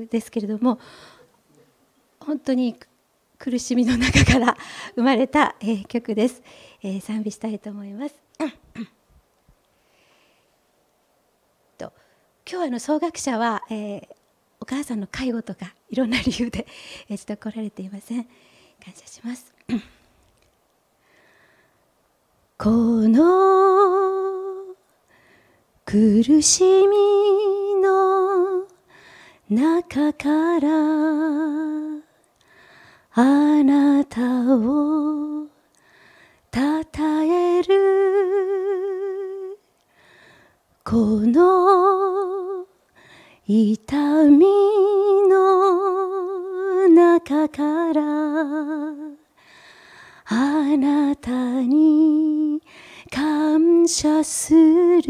ですけれども、本当に苦しみの中から生まれた、曲です。賛美したいと思います。今日奏楽者は、お母さんの介護とかいろんな理由で、ちょっと来られていません。感謝します。この苦しみの中からあなたをたたえる、この痛みの中からあなたに感謝する、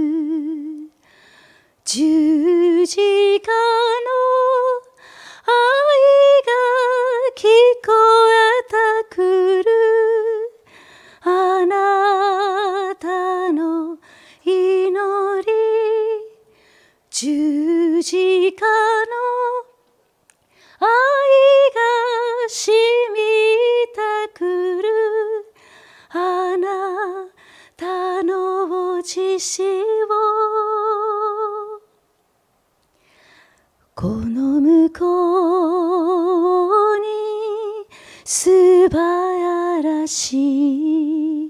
十字架の愛が聞こえてくる、あなたの祈り、十字架の愛が染みてくる、あなたの血潮、この向こうに素晴らしい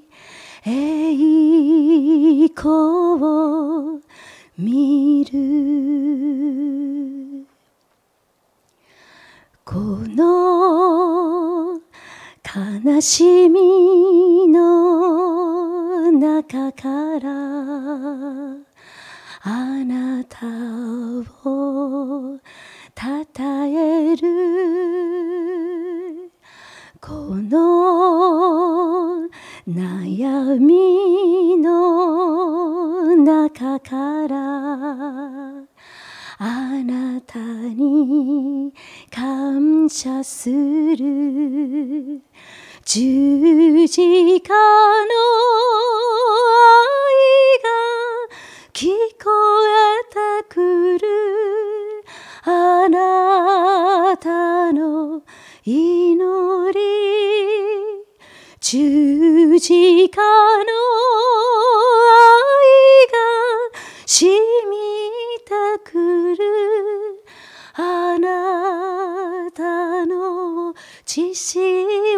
栄光を見る、この悲しみの中からあなたをたたえる、この悩みの中からあなたに感謝する、十字架の愛が聞こえてくる、あなたの祈り、十字架の愛が染みてくる、あなたの血潮、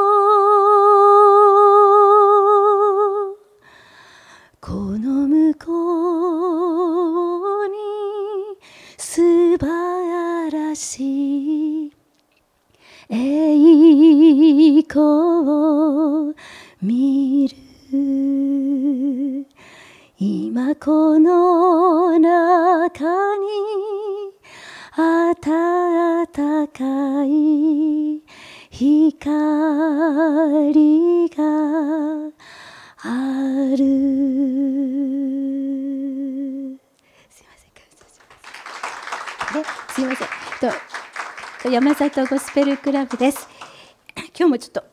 この向こうに素晴らしい栄光を見る、今この中に暖かい光がある。すいません、感謝します。ですいません、山里ゴスペルクラブです。今日もちょっと